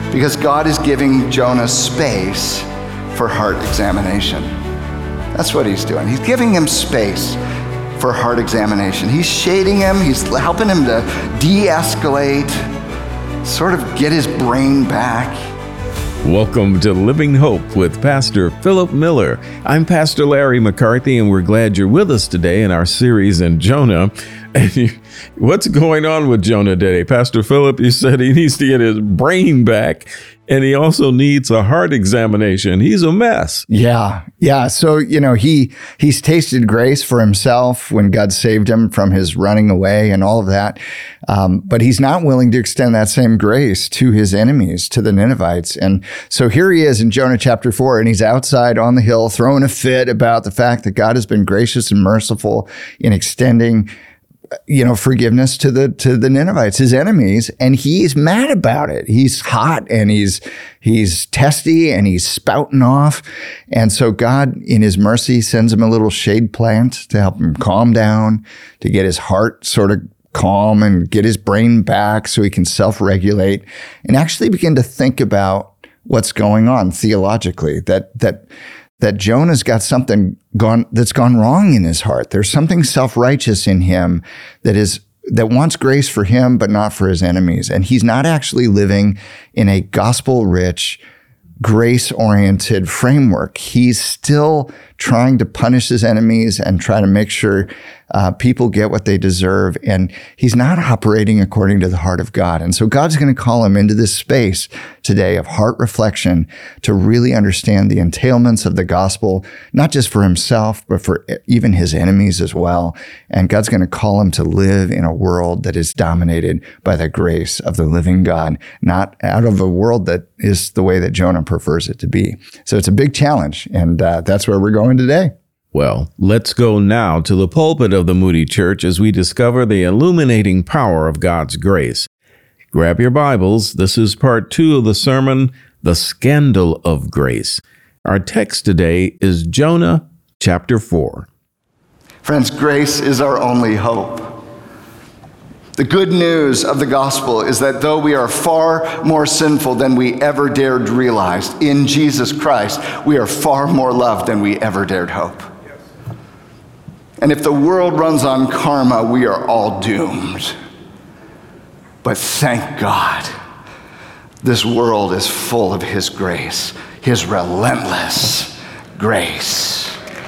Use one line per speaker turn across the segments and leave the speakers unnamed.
Because God is giving Jonah space for heart examination. That's what he's doing. He's giving him space for heart examination. He's shading him. He's helping him to de-escalate, sort of get his brain back.
Welcome to Living Hope with Pastor Philip Miller. I'm Pastor Larry McCarthy, and we're glad you're with us today in our series in Jonah. And what's going on with Jonah today? Pastor Philip, you said he needs to get his brain back, and he also needs a heart examination. He's a mess.
Yeah. So, he's tasted grace for himself when God saved him from his running away and all of that. But he's not willing to extend that same grace to his enemies, to the Ninevites. And so here he is in Jonah chapter 4, and he's outside on the hill throwing a fit about the fact that God has been gracious and merciful in extending forgiveness to the Ninevites, his enemies, and he's mad about it. He's hot and he's testy and he's spouting off. And so God, in his mercy, sends him a little shade plant to help him calm down, to get his heart sort of calm and get his brain back so he can self-regulate and actually begin to think about what's going on theologically, that Jonah's got something that's gone wrong in his heart. There's something self-righteous in him that wants grace for him, but not for his enemies. And he's not actually living in a gospel-rich, grace-oriented framework. He's still trying to punish his enemies and try to make sure people get what they deserve. And he's not operating according to the heart of God. And so God's going to call him into this space today of heart reflection to really understand the entailments of the gospel, not just for himself, but for even his enemies as well. And God's going to call him to live in a world that is dominated by the grace of the living God, not out of a world that is the way that Jonah prefers it to be. So it's a big challenge. And that's where we're going today.
Well, let's go now to the pulpit of the Moody Church as we discover the illuminating power of God's grace. Grab your Bibles. This is part 2 of the sermon, The Scandal of Grace. Our text today is Jonah chapter 4.
Friends, grace is our only hope. The good news of the gospel is that though we are far more sinful than we ever dared realize, in Jesus Christ, we are far more loved than we ever dared hope. And if the world runs on karma, we are all doomed. But thank God, this world is full of His grace, His relentless grace.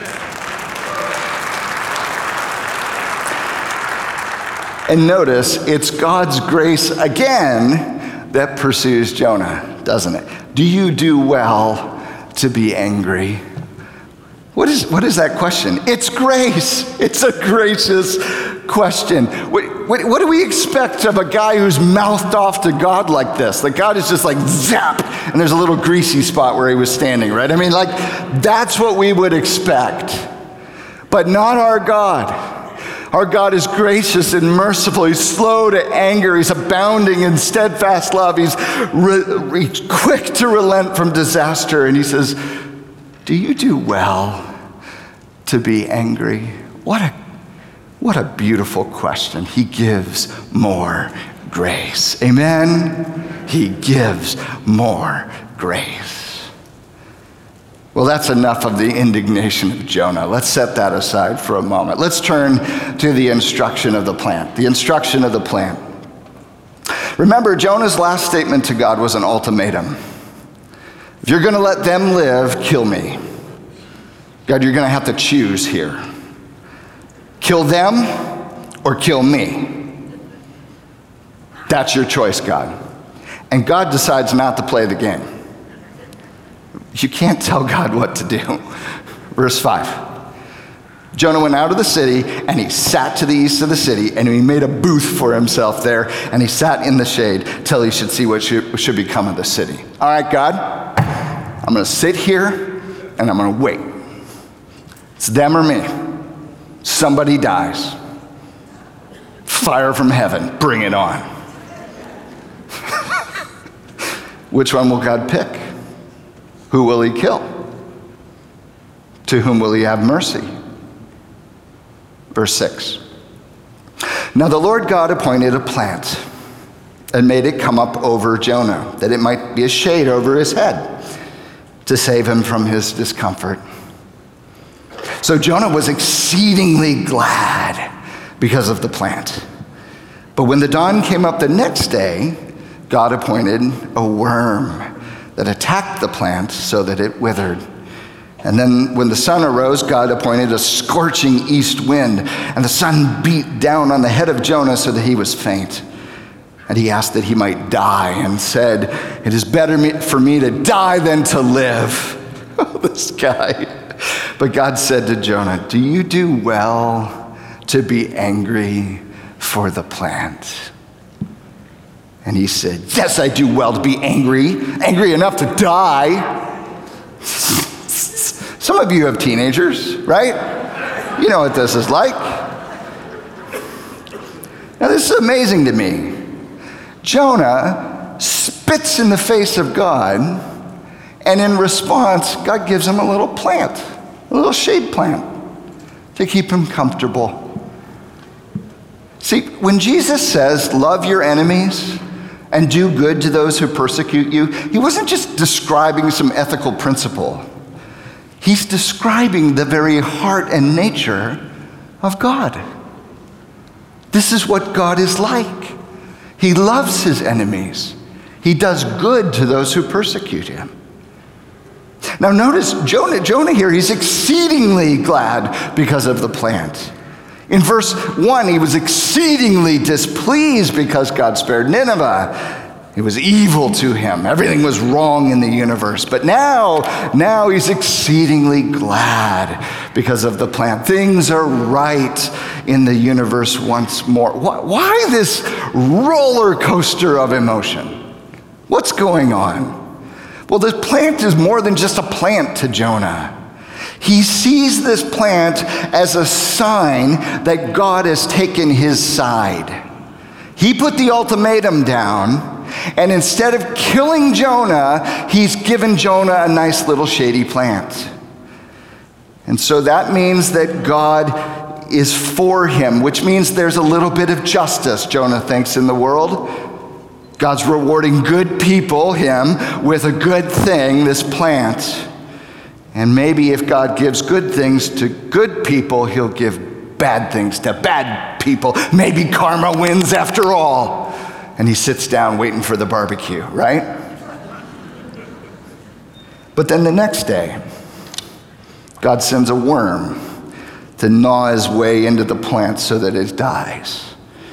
And notice, it's God's grace again that pursues Jonah, doesn't it? Do you do well to be angry? What is that question? It's grace. It's a gracious question. What do we expect of a guy who's mouthed off to God like this? Like God is just like zap, and there's a little greasy spot where he was standing, right? I mean, like that's what we would expect. But not our God. Our God is gracious and merciful. He's slow to anger. He's abounding in steadfast love. He's quick to relent from disaster. And he says, do you do well to be angry? What a beautiful question. He gives more grace. Amen? He gives more grace. Well, that's enough of the indignation of Jonah. Let's set that aside for a moment. Let's turn to the instruction of the plan. The instruction of the plan. Remember, Jonah's last statement to God was an ultimatum. If you're going to let them live, kill me. God, you're going to have to choose here. Kill them or kill me. That's your choice, God. And God decides not to play the game. You can't tell God what to do. Verse 5. Jonah went out of the city, and he sat to the east of the city, and he made a booth for himself there, and he sat in the shade till he should see what should become of the city. All right, God, I'm going to sit here, and I'm going to wait. It's them or me. Somebody dies. Fire from heaven. Bring it on. Which one will God pick? Who will he kill? To whom will he have mercy? Verse 6. Now the Lord God appointed a plant and made it come up over Jonah, that it might be a shade over his head to save him from his discomfort. So Jonah was exceedingly glad because of the plant. But when the dawn came up the next day, God appointed a worm that attacked the plant so that it withered. And then when the sun arose, God appointed a scorching east wind, and the sun beat down on the head of Jonah so that he was faint. And he asked that he might die and said, "It is better for me to die than to live." Oh, this guy. But God said to Jonah, "Do you do well to be angry for the plant?" And he said, "Yes, I do well to be angry enough to die." Some of you have teenagers, right? You know what this is like. Now, this is amazing to me. Jonah spits in the face of God, and in response, God gives him a little plant, a little shade plant to keep him comfortable. See, when Jesus says, "Love your enemies and do good to those who persecute you," he wasn't just describing some ethical principle. He's describing the very heart and nature of God. This is what God is like. He loves his enemies. He does good to those who persecute him. Now notice Jonah here, he's exceedingly glad because of the plant. In verse 1, he was exceedingly displeased because God spared Nineveh. It was evil to him. Everything was wrong in the universe. But now he's exceedingly glad because of the plant. Things are right in the universe once more. Why this roller coaster of emotion? What's going on? Well, this plant is more than just a plant to Jonah. He sees this plant as a sign that God has taken his side. He put the ultimatum down, and instead of killing Jonah, he's given Jonah a nice little shady plant. And so that means that God is for him, which means there's a little bit of justice, Jonah thinks, in the world. God's rewarding good people, him, with a good thing, this plant. And maybe if God gives good things to good people, he'll give bad things to bad people. Maybe karma wins after all. And he sits down waiting for the barbecue, right? But then the next day, God sends a worm to gnaw his way into the plant so that it dies.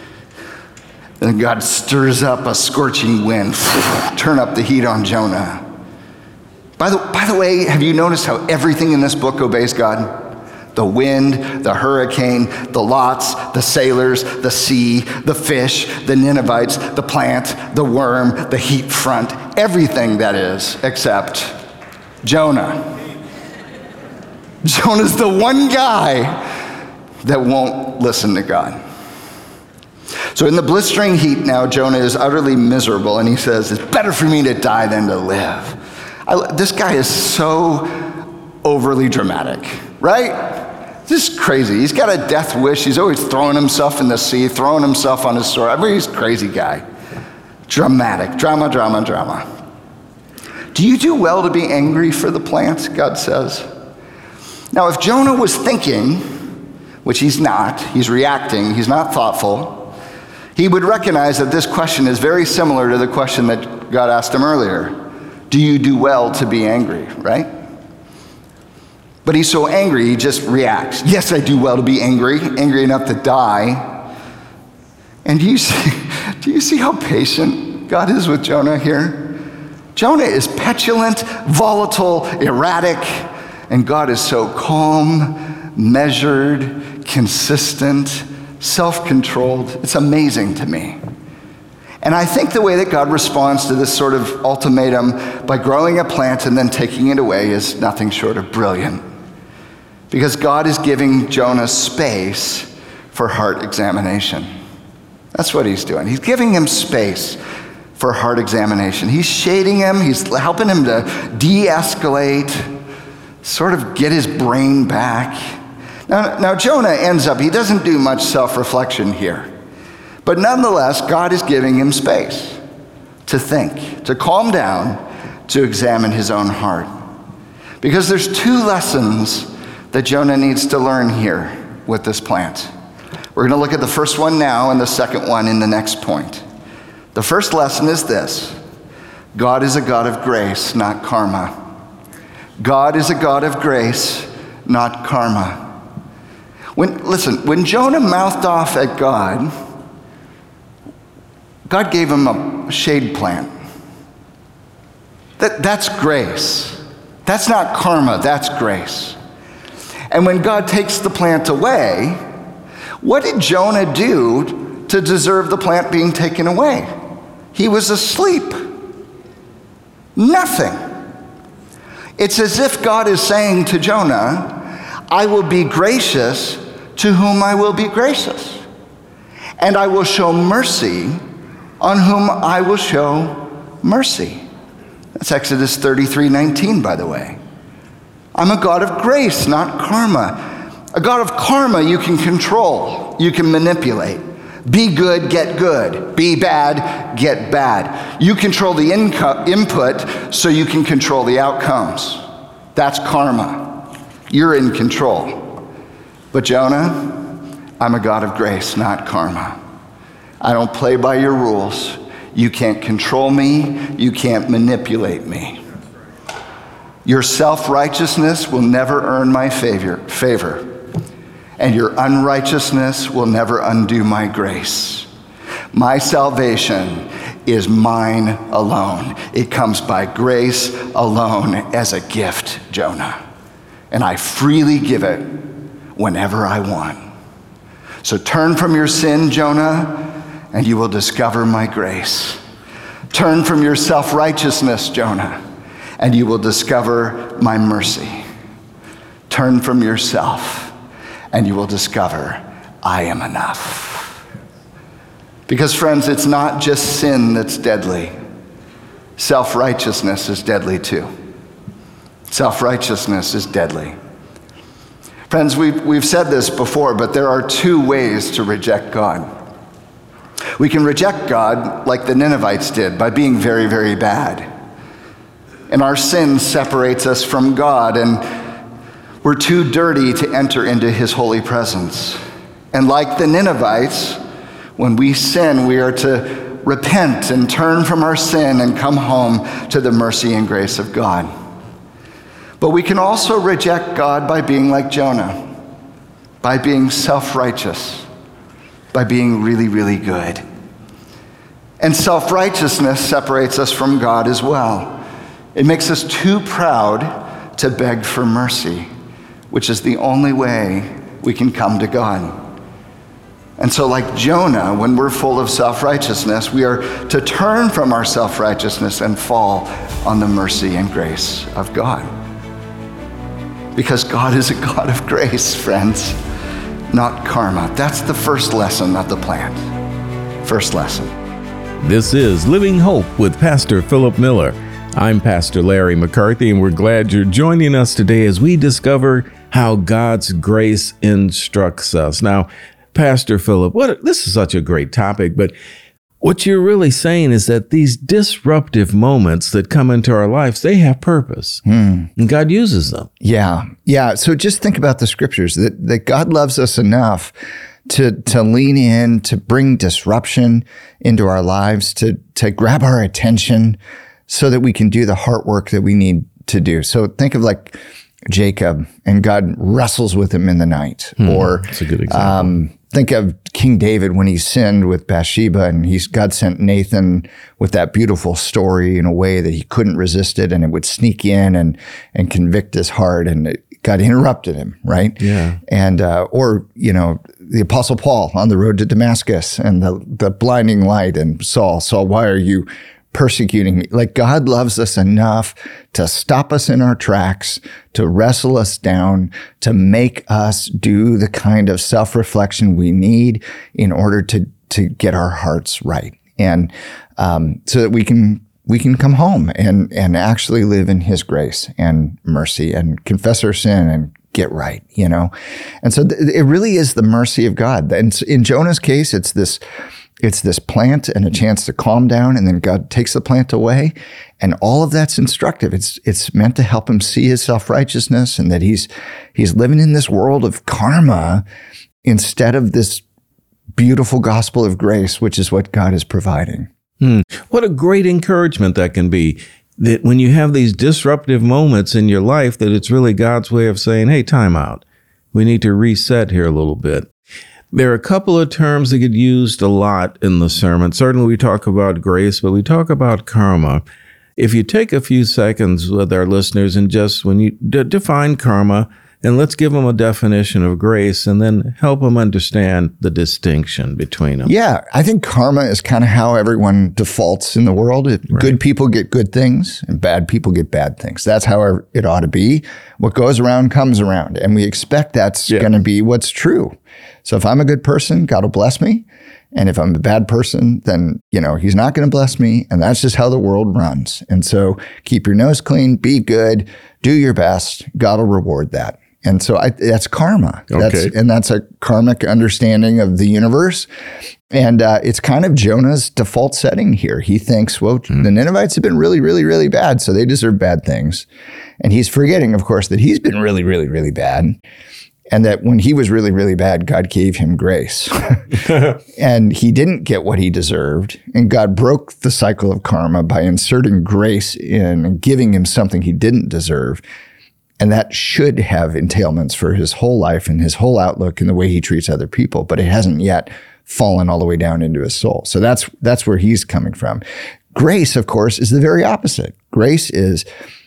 Then God stirs up a scorching wind, turn up the heat on Jonah. By the way, have you noticed how everything in this book obeys God? The wind, the hurricane, the lots, the sailors, the sea, the fish, the Ninevites, the plant, the worm, the heat front, everything that is, except Jonah. Jonah's the one guy that won't listen to God. So in the blistering heat now, Jonah is utterly miserable, and he says, "It's better for me to die than to live." This guy is so overly dramatic, right? Just crazy. He's got a death wish. He's always throwing himself in the sea, throwing himself on his sword. I mean, he's a crazy guy. Dramatic. Drama, drama, drama. Do you do well to be angry for the plant? God says. Now, if Jonah was thinking, which he's not, he's reacting, he's not thoughtful, he would recognize that this question is very similar to the question that God asked him earlier. Do you do well to be angry, right? But he's so angry, he just reacts. Yes, I do well to be angry enough to die. And do you see how patient God is with Jonah here? Jonah is petulant, volatile, erratic, and God is so calm, measured, consistent, self-controlled. It's amazing to me. And I think the way that God responds to this sort of ultimatum by growing a plant and then taking it away is nothing short of brilliant. Because God is giving Jonah space for heart examination. That's what he's doing. He's giving him space for heart examination. He's shading him. He's helping him to de-escalate, sort of get his brain back. Now Jonah ends up, he doesn't do much self-reflection here. But nonetheless, God is giving him space to think, to calm down, to examine his own heart. Because there's two lessons that Jonah needs to learn here with this plant. We're going to look at the first one now and the second one in the next point. The first lesson is this: God is a God of grace, not karma. God is a God of grace, not karma. When Jonah mouthed off at God, God gave him a shade plant. That's grace. That's not karma, that's grace. And when God takes the plant away, what did Jonah do to deserve the plant being taken away? He was asleep. Nothing. It's as if God is saying to Jonah, I will be gracious to whom I will be gracious, and I will show mercy on whom I will show mercy. That's Exodus 33:19, by the way. I'm a God of grace, not karma. A God of karma you can control, you can manipulate. Be good, get good. Be bad, get bad. You control the input so you can control the outcomes. That's karma. You're in control. But Jonah, I'm a God of grace, not karma. I don't play by your rules. You can't control me. You can't manipulate me. Your self-righteousness will never earn my favor, and your unrighteousness will never undo my grace. My salvation is mine alone. It comes by grace alone as a gift, Jonah. And I freely give it whenever I want. So turn from your sin, Jonah, and you will discover my grace. Turn from your self-righteousness, Jonah, and you will discover my mercy. Turn from yourself, and you will discover I am enough. Because, friends, it's not just sin that's deadly. Self-righteousness is deadly too. Self-righteousness is deadly. Friends, we've said this before, but there are two ways to reject God. We can reject God like the Ninevites did, by being very, very bad. And our sin separates us from God, and we're too dirty to enter into his holy presence. And like the Ninevites, when we sin, we are to repent and turn from our sin and come home to the mercy and grace of God. But we can also reject God by being like Jonah, by being self-righteous, by being really, really good. And self-righteousness separates us from God as well. It makes us too proud to beg for mercy, which is the only way we can come to God. And so like Jonah, when we're full of self-righteousness, we are to turn from our self-righteousness and fall on the mercy and grace of God. Because God is a God of grace, friends, not karma. That's the first lesson of the plant. First lesson.
This is Living Hope with Pastor Philip Miller. I'm Pastor Larry McCarthy, and we're glad you're joining us today as we discover how God's grace instructs us. Now, Pastor Philip, this is such a great topic, but what you're really saying is that these disruptive moments that come into our lives, they have purpose, and God uses them.
Yeah. So just think about the scriptures, that God loves us enough to lean in, to bring disruption into our lives, to grab our attention so that we can do the heart work that we need to do. So think of like Jacob, and God wrestles with him in the night. Or
that's a good example.
Think of King David when he sinned with Bathsheba, and God sent Nathan with that beautiful story in a way that he couldn't resist it, and it would sneak in and convict his heart, and God interrupted him, right?
Yeah.
And or the Apostle Paul on the road to Damascus, and the blinding light, and Saul, why are you persecuting me? Like, God loves us enough to stop us in our tracks, to wrestle us down, to make us do the kind of self-reflection we need in order to get our hearts right. And so that we can come home and actually live in his grace and mercy and confess our sin and get right, And so it really is the mercy of God. And in Jonah's case, it's this It's this plant and a chance to calm down, and then God takes the plant away. And all of that's instructive. It's meant to help him see his self-righteousness and that he's living in this world of karma instead of this beautiful gospel of grace, which is what God is providing.
What a great encouragement that can be, that when you have these disruptive moments in your life, that it's really God's way of saying, hey, time out. We need to reset here a little bit. There are a couple of terms that get used a lot in the sermon. Certainly we talk about grace, but we talk about karma. If you take a few seconds with our listeners and just when you define karma, and let's give them a definition of grace and then help them understand the distinction between them.
Yeah, I think karma is kind of how everyone defaults in the world. Right. Good people get good things and bad people get bad things. That's how it ought to be. What goes around comes around. And we expect that's going to be what's true. So if I'm a good person, God will bless me. And if I'm a bad person, then, he's not going to bless me. And that's just how the world runs. And so keep your nose clean, be good, do your best. God will reward that. And so that's karma.
Okay.
That's a karmic understanding of the universe. And it's kind of Jonah's default setting here. He thinks, well, the Ninevites have been really, really, really bad, so they deserve bad things. And he's forgetting, of course, that he's been really, really, really bad. And that when he was really, really bad, God gave him grace. And he didn't get what he deserved. And God broke the cycle of karma by inserting grace in and giving him something he didn't deserve. And that should have entailments for his whole life and his whole outlook and the way he treats other people, but it hasn't yet fallen all the way down into his soul. So that's where he's coming from. Grace, of course, is the very opposite. Grace is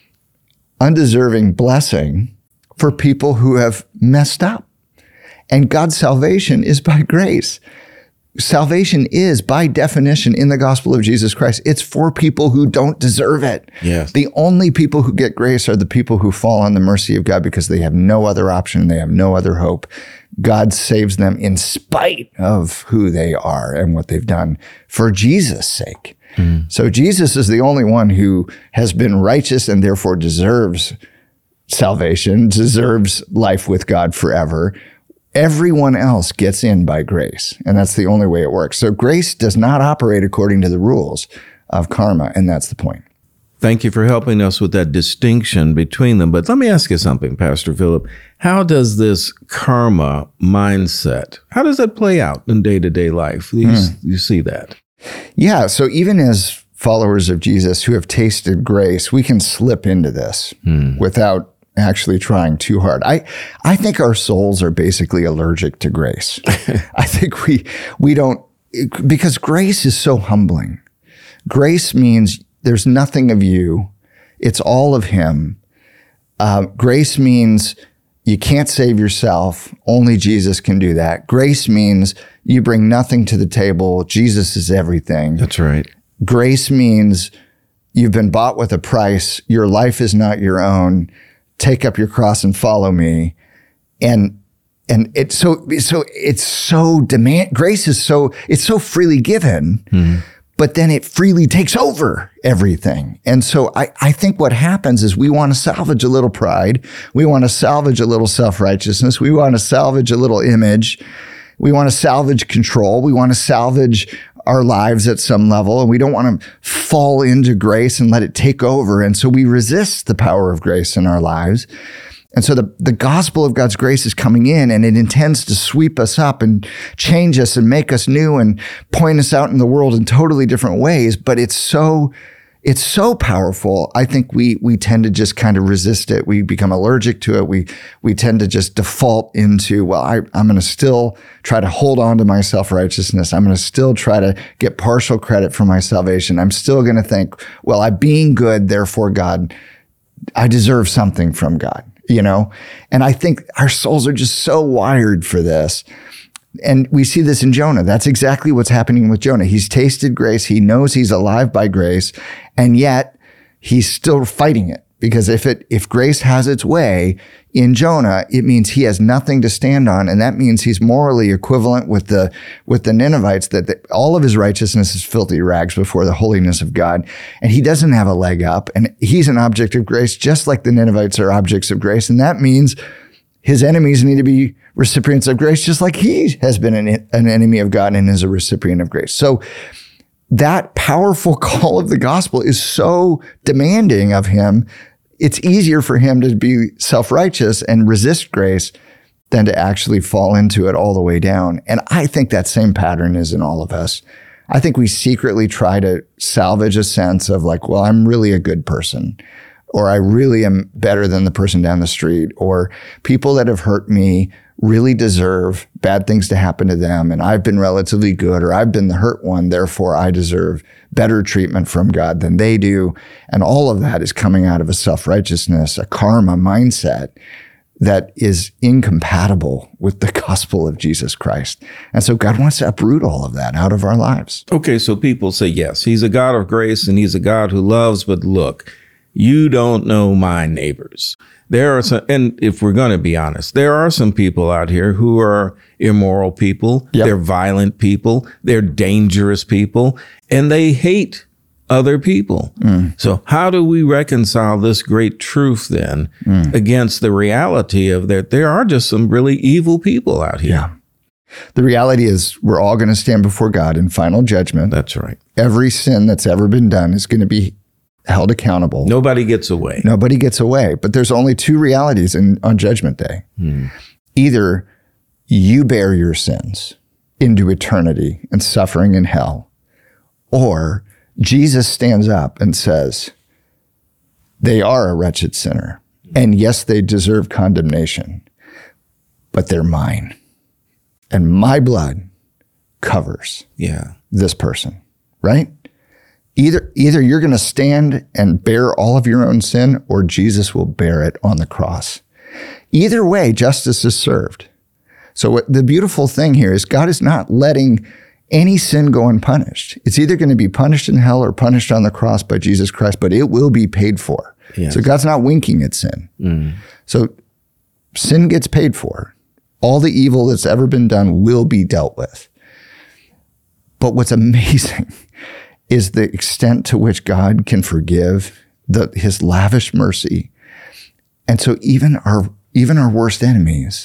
undeserving blessing for people who have messed up. And God's salvation is by grace. Salvation is, by definition, in the gospel of Jesus Christ, it's for people who don't deserve it.
Yes.
The only people who get grace are the people who fall on the mercy of God because they have no other option, they have no other hope. God saves them in spite of who they are and what they've done for Jesus' sake. So Jesus is the only one who has been righteous and therefore deserves salvation, deserves life with God forever. Everyone else gets in by grace, and that's the only way it works. So grace does not operate according to the rules of karma, and that's the point.
Thank you for helping us with that distinction between them. But let me ask you something, Pastor Philip. How does this karma mindset, how does that play out in day-to-day life? You see that?
Yeah, so even as followers of Jesus who have tasted grace, we can slip into this without actually trying too hard. I think our souls are basically allergic to grace. I think we don't, because grace is so humbling. Grace means there's nothing of you. It's all of him. Grace means you can't save yourself. Only Jesus can do that. Grace means you bring nothing to the table. Jesus is everything.
That's right. Grace
means you've been bought with a price. Your life is not your own. Take up your cross and follow me. And it's so demand. Grace is it's so freely given, but then it freely takes over everything. And so I think what happens is we want to salvage a little pride. We want to salvage a little self-righteousness. We want to salvage a little image. We want to salvage control. We want to salvage our lives at some level, and we don't want to fall into grace and let it take over. And so we resist the power of grace in our lives. And so the gospel of God's grace is coming in, and it intends to sweep us up and change us and make us new and point us out in the world in totally different ways. But it's so powerful. I think we tend to just kind of resist it. We become allergic to it. We tend to just default into, well, I'm going to still try to hold on to my self-righteousness. I'm going to still try to get partial credit for my salvation. I'm still going to think, well, I'm being good, therefore God, I deserve something from God, And I think our souls are just so wired for this. And we see this in Jonah. That's exactly what's happening with Jonah. He's tasted grace. He knows he's alive by grace, and yet he's still fighting it. Because if grace has its way in Jonah, it means he has nothing to stand on, and that means he's morally equivalent with the Ninevites, that all of his righteousness is filthy rags before the holiness of God, and he doesn't have a leg up, and he's an object of grace, just like the Ninevites are objects of grace, and that means His enemies need to be recipients of grace, just like he has been an enemy of God and is a recipient of grace. So that powerful call of the gospel is so demanding of him. It's easier for him to be self-righteous and resist grace than to actually fall into it all the way down. And I think that same pattern is in all of us. I think we secretly try to salvage a sense of like, well, I'm really a good person, or I really am better than the person down the street, or people that have hurt me really deserve bad things to happen to them, and I've been relatively good, or I've been the hurt one, therefore I deserve better treatment from God than they do. And all of that is coming out of a self-righteousness, a karma mindset that is incompatible with the gospel of Jesus Christ. And so God wants to uproot all of that out of our lives.
Okay, so people say, yes, he's a God of grace and he's a God who loves, but look, you don't know my neighbors. There are some, and if we're going to be honest, there are some people out here who are immoral people.
Yep.
They're violent people. They're dangerous people, and they hate other people. So how do we reconcile this great truth then against the reality of that there are just some really evil people out here?
Yeah. The reality is we're all going to stand before God in final judgment.
That's right.
Every sin that's ever been done is going to be held accountable.
Nobody gets away.
Nobody gets away. But there's only two realities on Judgment Day. Either you bear your sins into eternity and suffering in hell, or Jesus stands up and says, they are a wretched sinner. And yes, they deserve condemnation, but they're mine. And my blood covers this person, right? Either you're going to stand and bear all of your own sin, or Jesus will bear it on the cross. Either way, justice is served. So the beautiful thing here is God is not letting any sin go unpunished. It's either going to be punished in hell or punished on the cross by Jesus Christ, but it will be paid for.
Yes.
So God's not winking at sin. So sin gets paid for. All the evil that's ever been done will be dealt with. But what's amazing is the extent to which God can forgive, his lavish mercy. And so even our worst enemies,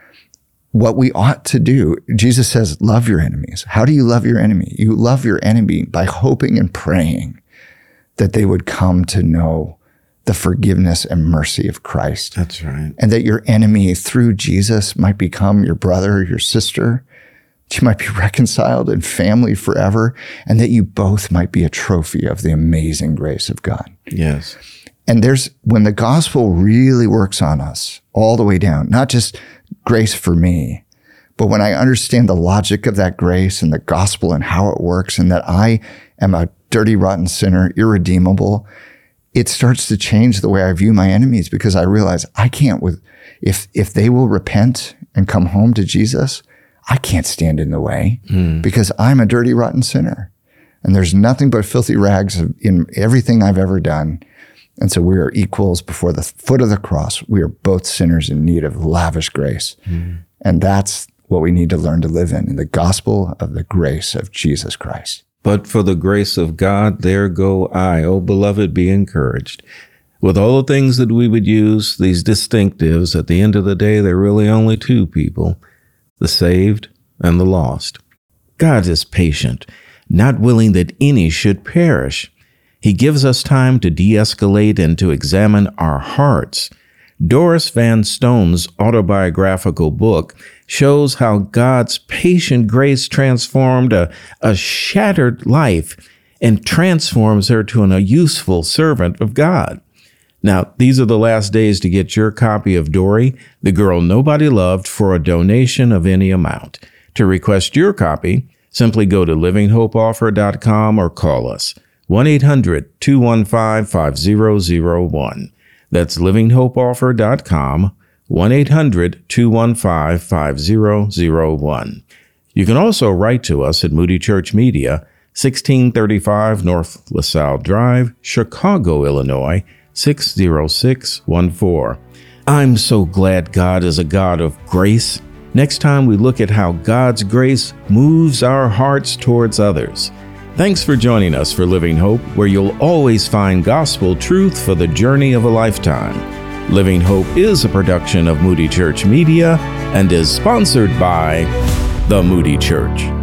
what we ought to do, Jesus says, love your enemies. How do you love your enemy? You love your enemy by hoping and praying that they would come to know the forgiveness and mercy of Christ.
That's right.
And that your enemy through Jesus might become your brother or your sister. That you might be reconciled in family forever, and that you both might be a trophy of the amazing grace of God.
Yes.
And when the gospel really works on us all the way down, not just grace for me, but when I understand the logic of that grace and the gospel and how it works, and that I am a dirty, rotten sinner, irredeemable, it starts to change the way I view my enemies, because I realize I can't, if they will repent and come home to Jesus, I can't stand in the way because I'm a dirty, rotten sinner. And there's nothing but filthy rags in everything I've ever done. And so we are equals before the foot of the cross. We are both sinners in need of lavish grace. And that's what we need to learn to live in the gospel of the grace of Jesus Christ.
But for the grace of God, there go I. Oh, beloved, be encouraged. With all the things that we would use, these distinctives, at the end of the day, there are really only two people, the saved and the lost. God is patient, not willing that any should perish. He gives us time to de-escalate and to examine our hearts. Doris Van Stone's autobiographical book shows how God's patient grace transformed a shattered life and transforms her to a useful servant of God. Now, these are the last days to get your copy of Dory, the Girl Nobody Loved, for a donation of any amount. To request your copy, simply go to livinghopeoffer.com or call us 1-800-215-5001. That's livinghopeoffer.com, 1-800-215-5001. You can also write to us at Moody Church Media, 1635 North LaSalle Drive, Chicago, Illinois, 60614. I'm so glad God is a God of grace. Next time we look at how God's grace moves our hearts towards others. Thanks for joining us for Living Hope, where you'll always find gospel truth for the journey of a lifetime. Living Hope is a production of Moody Church Media and is sponsored by the Moody Church.